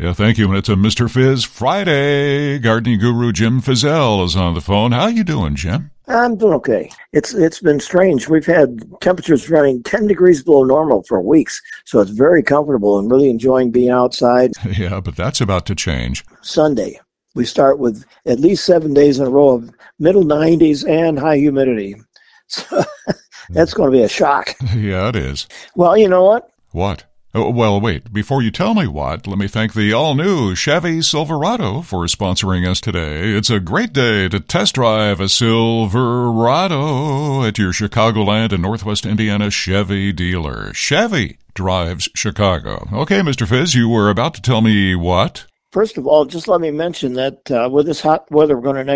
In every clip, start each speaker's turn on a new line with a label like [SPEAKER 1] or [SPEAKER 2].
[SPEAKER 1] Yeah, thank you. And it's a Mr. Fizz Friday. Gardening guru Jim Fizzell is on the phone. How you doing, Jim?
[SPEAKER 2] I'm doing okay. It's been strange. We've had temperatures running 10 degrees below normal for weeks, so it's very comfortable and really enjoying being outside.
[SPEAKER 1] Yeah, but that's about to change.
[SPEAKER 2] Sunday, we start with at least 7 days in a row of middle 90s and high humidity. So that's going to be a shock.
[SPEAKER 1] Yeah, it is.
[SPEAKER 2] Well, you know what?
[SPEAKER 1] What? Oh, well, wait. Before you tell me what, let me thank the all-new Chevy Silverado for sponsoring us today. It's a great day to test drive a Silverado at your Chicagoland and Northwest Indiana Chevy dealer. Chevy drives Chicago. Okay, Mr. Fizz, you were about to tell me what?
[SPEAKER 2] First of all, just let me mention that with this hot weather we're going to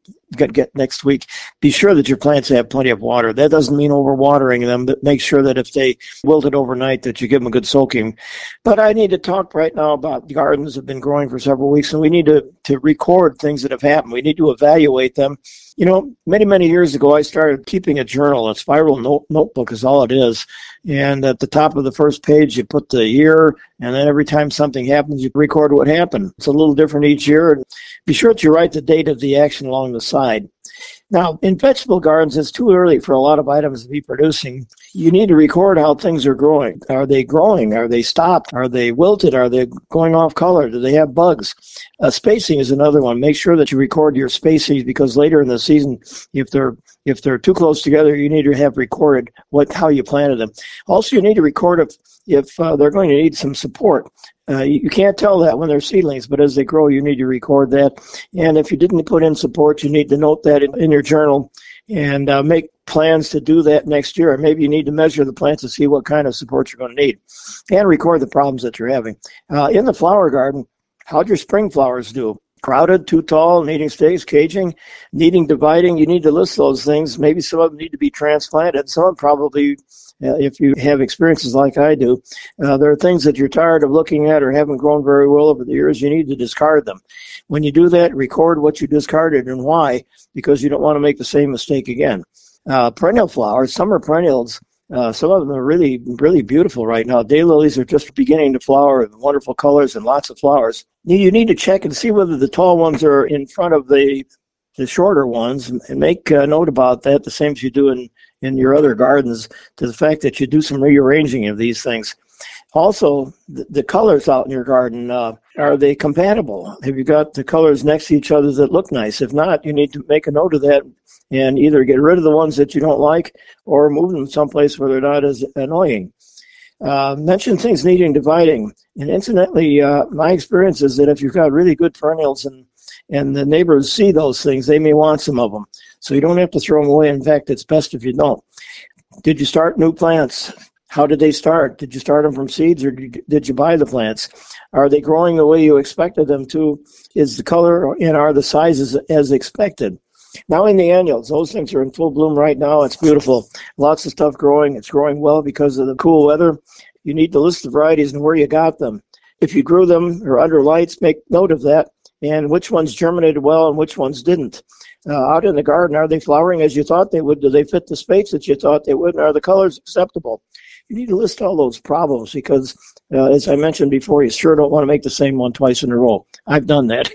[SPEAKER 2] get next week, be sure that your plants have plenty of water. That doesn't mean overwatering them, but make sure that if they wilted overnight that you give them a good soaking. But I need to talk right now about gardens that have been growing for several weeks, and we need to record things that have happened. We need to evaluate them. You know, many, many years ago, I started keeping a journal. A spiral notebook is all it is. And at the top of the first page, you put the year, and then every time something happens, you record what happened. It's a little different each year. Be sure that you write the date of the action along the side. Now, in vegetable gardens, it's too early for a lot of items to be producing. You need to record how things are growing. Are they growing? Are they stopped? Are they wilted? Are they going off color? Do they have bugs? Spacing is another one. Make sure that you record your spacings, because later in the season, if they're too close together, you need to have recorded how you planted them. Also, you need to record if they're going to need some support. You can't tell that when they're seedlings, but as they grow, you need to record that. And if you didn't put in support, you need to note that in your journal and make plans to do that next year. Or maybe you need to measure the plants to see what kind of support you're going to need and record the problems that you're having. In the flower garden, how'd your spring flowers do? Crowded, too tall, needing space, caging, needing dividing. You need to list those things. Maybe some of them need to be transplanted. Some of them probably, if you have experiences like I do, there are things that you're tired of looking at or haven't grown very well over the years. You need to discard them. When you do that, record what you discarded and why, because you don't want to make the same mistake again. Perennial flowers, summer perennials, some of them are really, really beautiful right now. Daylilies are just beginning to flower with wonderful colors and lots of flowers. You need to check and see whether the tall ones are in front of the shorter ones, and make a note about that, the same as you do in your other gardens, to the fact that you do some rearranging of these things. Also, the colors out in your garden, are they compatible? Have you got the colors next to each other that look nice? If not, you need to make a note of that and either get rid of the ones that you don't like or move them someplace where they're not as annoying. Mention things needing dividing. And incidentally, my experience is that if you've got really good perennials and the neighbors see those things, they may want some of them. So you don't have to throw them away. In fact, it's best if you don't. Did you start new plants? How did they start? Did you start them from seeds, or did you buy the plants? Are they growing the way you expected them to? Is the color and are the sizes as expected? Now in the annuals, those things are in full bloom right now. It's beautiful. Lots of stuff growing. It's growing well because of the cool weather. You need to list the varieties and where you got them. If you grew them or under lights, make note of that, and which ones germinated well and which ones didn't. Out in the garden, are they flowering as you thought they would? Do they fit the space that you thought they would? And are the colors acceptable? You need to list all those problems because, as I mentioned before, you sure don't want to make the same one twice in a row. I've done that.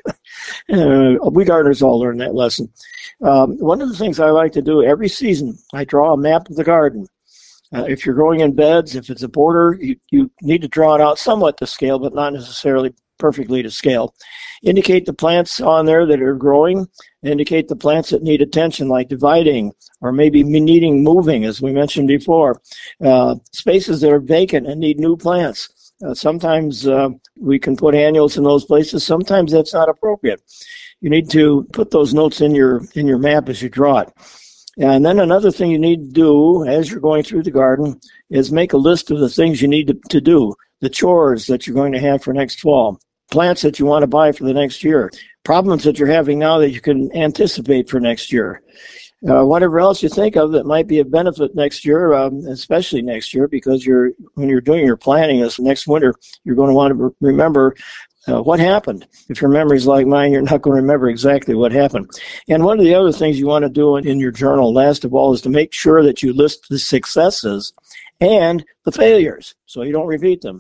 [SPEAKER 2] We gardeners all learn that lesson. One of the things I like to do every season, I draw a map of the garden. If you're growing in beds, if it's a border, you need to draw it out somewhat to scale, but not necessarily perfectly to scale. Indicate the plants on there that are growing. Indicate the plants that need attention, like dividing or maybe needing moving, as we mentioned before. Spaces that are vacant and need new plants. Sometimes we can put annuals in those places. Sometimes that's not appropriate. You need to put those notes in your map as you draw it. And then another thing you need to do as you're going through the garden is make a list of the things you need to do, the chores that you're going to have for next fall, plants that you want to buy for the next year, problems that you're having now that you can anticipate for next year. Whatever else you think of that might be a benefit next year, especially next year, because when you're doing your planning this next winter, you're going to want to remember what happened. If your memory's like mine, you're not going to remember exactly what happened. And one of the other things you want to do in your journal, last of all, is to make sure that you list the successes and the failures so you don't repeat them.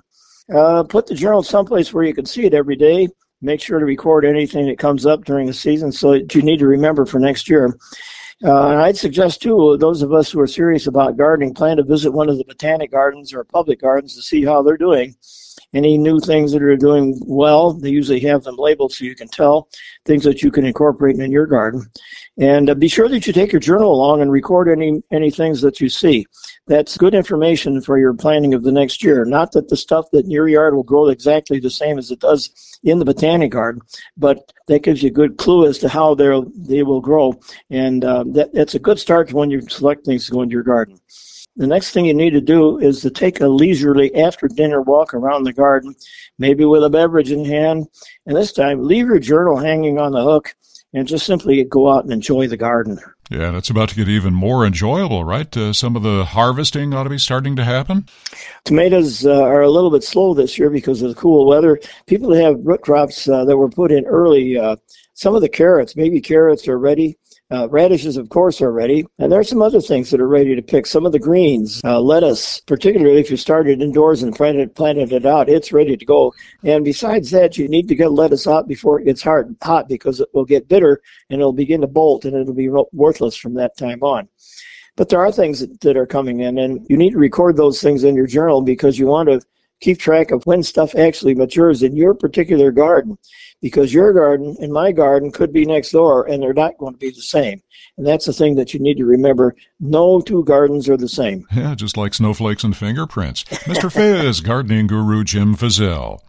[SPEAKER 2] Put the journal someplace where you can see it every day. Make sure to record anything that comes up during the season so that you need to remember for next year. And I'd suggest, too, those of us who are serious about gardening, plan to visit one of the botanic gardens or public gardens to see how they're doing. Any new things that are doing well, they usually have them labeled so you can tell things that you can incorporate in your garden. And be sure that you take your journal along and record any things that you see. That's good information for your planning of the next year. Not that the stuff that in your yard will grow exactly the same as it does in the botanic garden, but that gives you a good clue as to how they will grow. And that's a good start when you select things to go into your garden. The next thing you need to do is to take a leisurely after-dinner walk around the garden, maybe with a beverage in hand. And this time, leave your journal hanging on the hook and just simply go out and enjoy the garden.
[SPEAKER 1] Yeah, and it's about to get even more enjoyable, right? Some of the harvesting ought to be starting to happen.
[SPEAKER 2] Tomatoes are a little bit slow this year because of the cool weather. People that have root crops that were put in early, some of the carrots, baby carrots are ready. Radishes, of course, are ready. And there are some other things that are ready to pick. Some of the greens, lettuce, particularly if you started indoors and planted it out, it's ready to go. And besides that, you need to get lettuce out before it gets hot because it will get bitter and it'll begin to bolt and it'll be worthless from that time on. But there are things that are coming in, and you need to record those things in your journal because you want to keep track of when stuff actually matures in your particular garden, because your garden and my garden could be next door and they're not going to be the same. And that's the thing that you need to remember. No two gardens are the same.
[SPEAKER 1] Yeah, just like snowflakes and fingerprints. Mr. Fizz, gardening guru Jim Fizzell.